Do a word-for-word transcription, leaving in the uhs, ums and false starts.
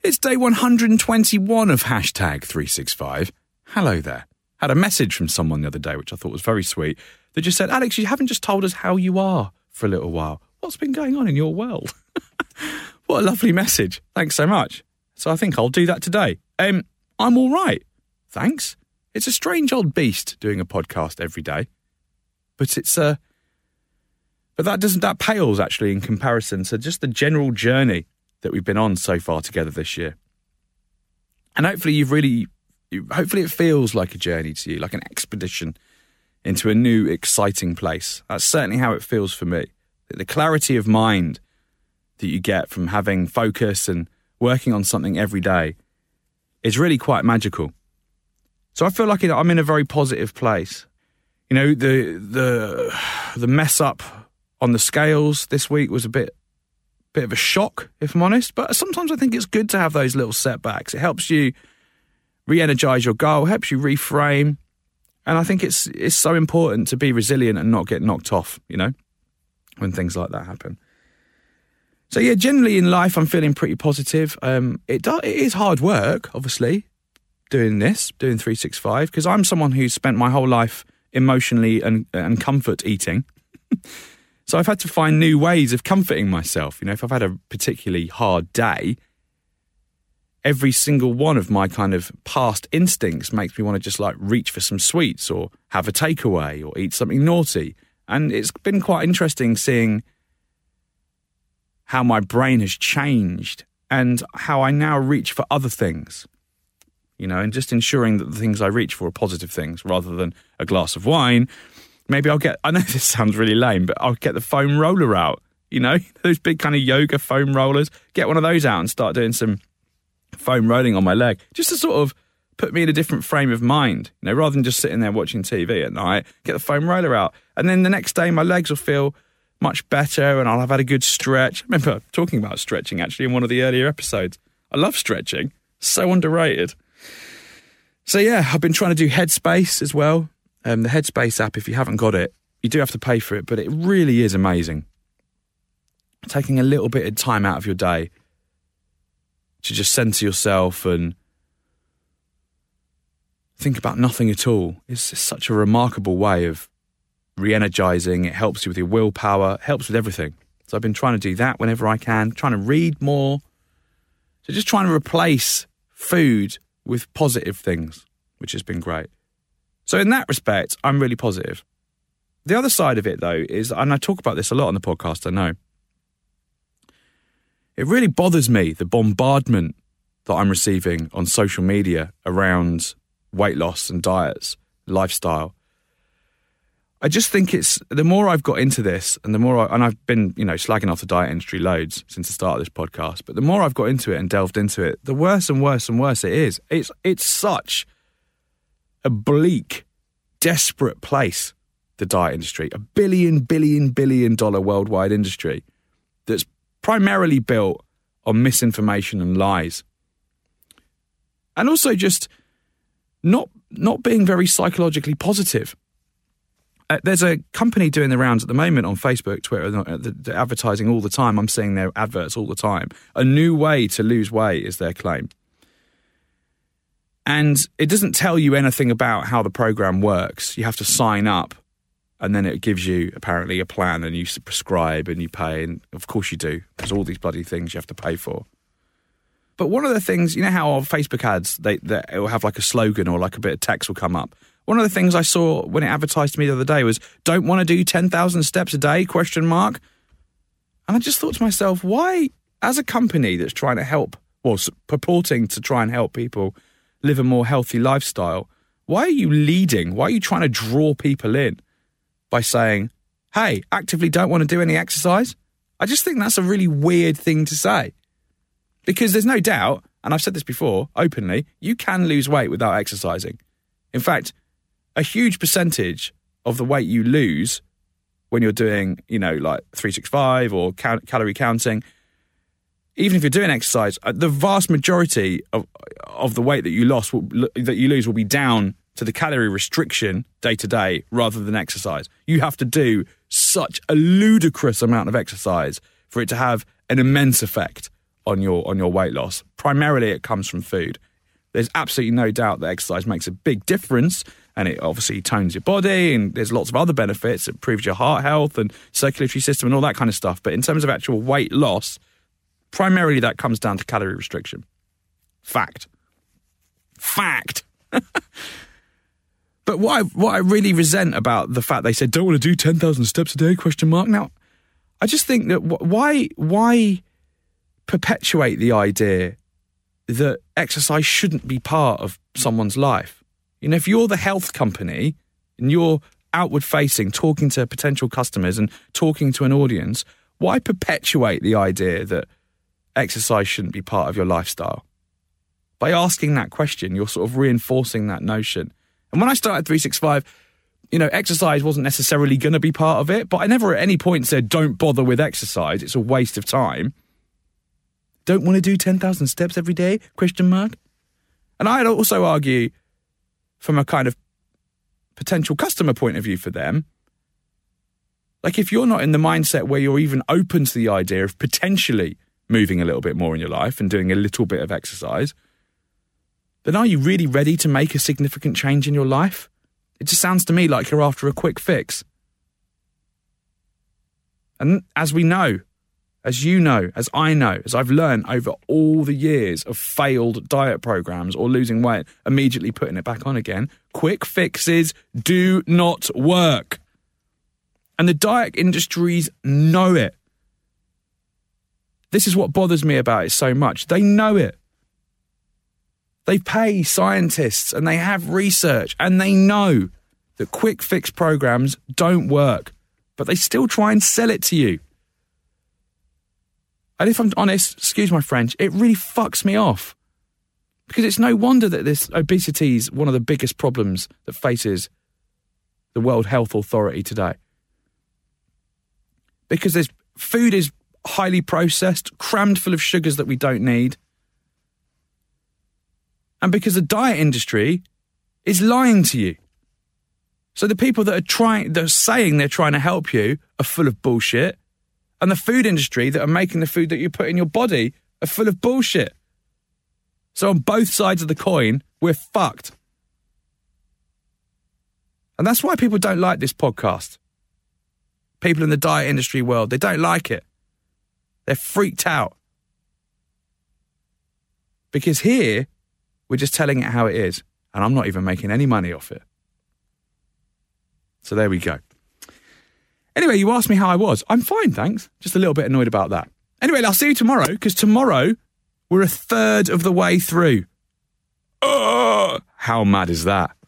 It's day one hundred twenty-one of hashtag three sixty-five. Hello there. Had a message from someone the other day, which I thought was very sweet. They just said, Alex, you haven't just told us how you are for a little while. What's been going on in your world? What a lovely message. Thanks so much. So I think I'll do that today. Um, I'm all right. Thanks. It's a strange old beast doing a podcast every day. But it's uh, but that doesn't that pales actually in comparison to just the general journey that we've been on so far together this year. And hopefully you've really, hopefully it feels like a journey to you, like an expedition into a new, exciting place. That's certainly how it feels for me. The clarity of mind that you get from having focus and working on something every day is really quite magical. So I feel like, you know, I'm in a very positive place. You know, the the the mess up on the scales this week was a bit bit of a shock, if I'm honest. But sometimes I think it's good to have those little setbacks. It helps you re-energize your goal, helps you reframe. And I think it's it's so important to be resilient and not get knocked off, you know, when things like that happen. So yeah, generally in life, I'm feeling pretty positive. Um, it, do, it is hard work, obviously, doing this, doing three sixty-five, because I'm someone who's spent my whole life emotionally and, and comfort eating. So I've had to find new ways of comforting myself. You know, if I've had a particularly hard day, every single one of my kind of past instincts makes me want to just like reach for some sweets or have a takeaway or eat something naughty. And it's been quite interesting seeing how my brain has changed and how I now reach for other things, you know, and just ensuring that the things I reach for are positive things rather than a glass of wine. Maybe I'll get, I know this sounds really lame, but I'll get the foam roller out, you know, those big kind of yoga foam rollers, get one of those out and start doing some foam rolling on my leg, just to sort of put me in a different frame of mind, you know, rather than just sitting there watching T V at night, get the foam roller out. And then the next day my legs will feel much better and I'll have had a good stretch. I remember talking about stretching actually in one of the earlier episodes. I love stretching. So underrated. So yeah, I've been trying to do Headspace as well. Um, the Headspace app, if you haven't got it, you do have to pay for it, but it really is amazing. Taking a little bit of time out of your day to just centre yourself and think about nothing at all is such a remarkable way of re-energising. It helps you with your willpower, helps with everything. So I've been trying to do that whenever I can, trying to read more. So just trying to replace food with positive things, which has been great. So in that respect, I'm really positive. The other side of it, though, is, and I talk about this a lot on the podcast, I know, it really bothers me, the bombardment that I'm receiving on social media around weight loss and diets, lifestyle. I just think it's, the more I've got into this and the more I, and I've been, you know, slagging off the diet industry loads since the start of this podcast, but the more I've got into it and delved into it, the worse and worse and worse it is. It's, it's such a bleak, desperate place, the diet industry, a billion, billion, billion dollar worldwide industry that's primarily built on misinformation and lies. And also just not not being very psychologically positive. Uh, there's a company doing the rounds at the moment on Facebook, Twitter, they're advertising all the time. I'm seeing their adverts all the time. A new way to lose weight is their claim. And it doesn't tell you anything about how the program works. You have to sign up and then it gives you apparently a plan and you prescribe and you pay. And of course you do. There's all these bloody things you have to pay for. But one of the things, you know how on Facebook ads, they, they it will have like a slogan or like a bit of text will come up. One of the things I saw when it advertised to me the other day was, don't want to do ten thousand steps a day, question mark. And I just thought to myself, why, as a company that's trying to help, or purporting to try and help people live a more healthy lifestyle, why are you leading? Why are you trying to draw people in by saying, hey, actively don't want to do any exercise? I just think that's a really weird thing to say. Because there's no doubt, and I've said this before openly, you can lose weight without exercising. In fact, a huge percentage of the weight you lose when you're doing, you know, like three sixty-five or cal- calorie counting, even if you're doing exercise, the vast majority of of the weight that you lost, will, that you lose, will be down to the calorie restriction day to day rather than exercise. You have to do such a ludicrous amount of exercise for it to have an immense effect on your on your weight loss. Primarily, it comes from food. There's absolutely no doubt that exercise makes a big difference, and it obviously tones your body, and there's lots of other benefits. It improves your heart health and circulatory system and all that kind of stuff. But in terms of actual weight loss, primarily that comes down to calorie restriction. Fact. Fact. But what I, what I really resent about the fact they said, don't want to do ten thousand steps a day, question mark. Now, I just think that why why perpetuate the idea that exercise shouldn't be part of someone's life? You know, if you're the health company and you're outward facing, talking to potential customers and talking to an audience, why perpetuate the idea that exercise shouldn't be part of your lifestyle? By asking that question, you're sort of reinforcing that notion. And when I started three sixty-five, you know, exercise wasn't necessarily going to be part of it, but I never at any point said, don't bother with exercise. It's a waste of time. Don't want to do ten thousand steps every day? Question mark. And I'd also argue from a kind of potential customer point of view for them, like if you're not in the mindset where you're even open to the idea of potentially moving a little bit more in your life and doing a little bit of exercise, then are you really ready to make a significant change in your life? It just sounds to me like you're after a quick fix. And as we know, as you know, as I know, as I've learned over all the years of failed diet programs or losing weight, immediately putting it back on again, quick fixes do not work. And the diet industries know it. This is what bothers me about it so much. They know it. They pay scientists and they have research and they know that quick fix programs don't work, but they still try and sell it to you. And if I'm honest, excuse my French, it really fucks me off. Because it's no wonder that this obesity is one of the biggest problems that faces the World Health Authority today. Because there's food is highly processed, crammed full of sugars that we don't need. And because the diet industry is lying to you. So the people that are trying, that are saying they're trying to help you are full of bullshit. And the food industry that are making the food that you put in your body are full of bullshit. So on both sides of the coin, we're fucked. And that's why people don't like this podcast. People in the diet industry world, they don't like it. They're freaked out. Because here, we're just telling it how it is. And I'm not even making any money off it. So there we go. Anyway, you asked me how I was. I'm fine, thanks. Just a little bit annoyed about that. Anyway, I'll see you tomorrow, because tomorrow we're a third of the way through. Oh, how mad is that?